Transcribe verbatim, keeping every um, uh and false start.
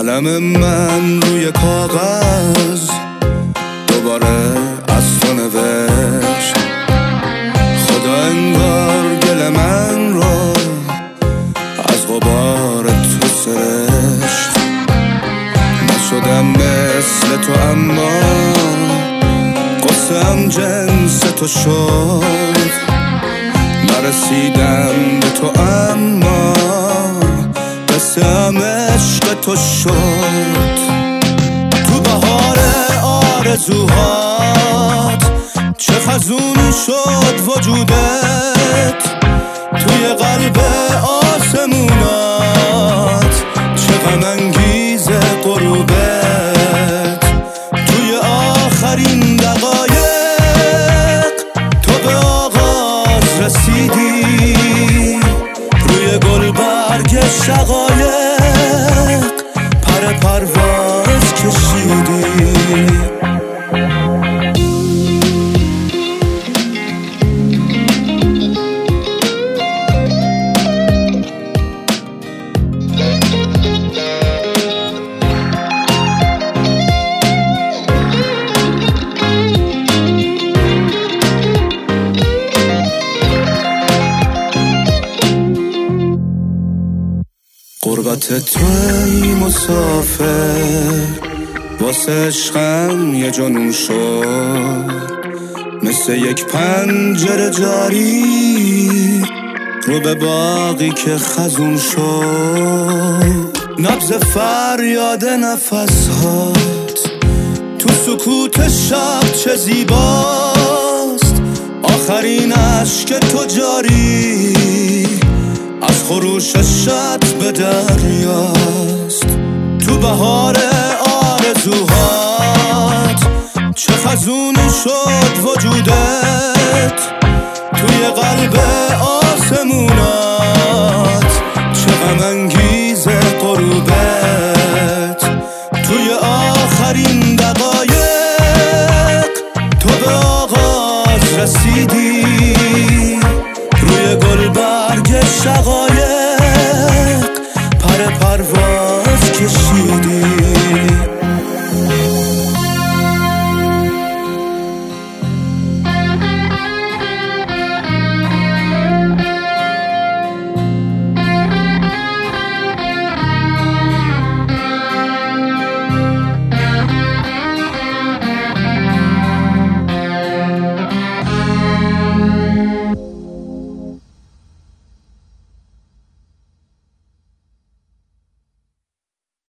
قلم من روی کاغذ دوباره از تو نوشت. خدا انگار گل من رو از غبار تو سرشت. نشدم مثل تو اما قصه‌ام جنس تو شد. نرسیدم به تو اما قصه‌ام عشق تو شد. تو بهار آرزوهات چه خزونی شد وجودت. توی قلب آسمونات چه غم انگیز غروبت. توی آخرین دقایق تو به آغاز رسیدی. روی گل برگ شقایق پر پرواز کشیدی. غربت توی مسافر واسه عشقم یه جنون شد. مثل یک پنجره جاری رو به باقی که خزون شد. نبض فریاد نفسهات تو سکوت شب چه زیباست. آخرین عشق تو جاری از خروش شط به دریاست. تو بهار آرزوهات چه خزونی شد وجودت. توی قلب آسمونات چه غم انگیز غروبت. توی آخرین دقایق تو به آغاز رسیدی. روی گل برگ شقایق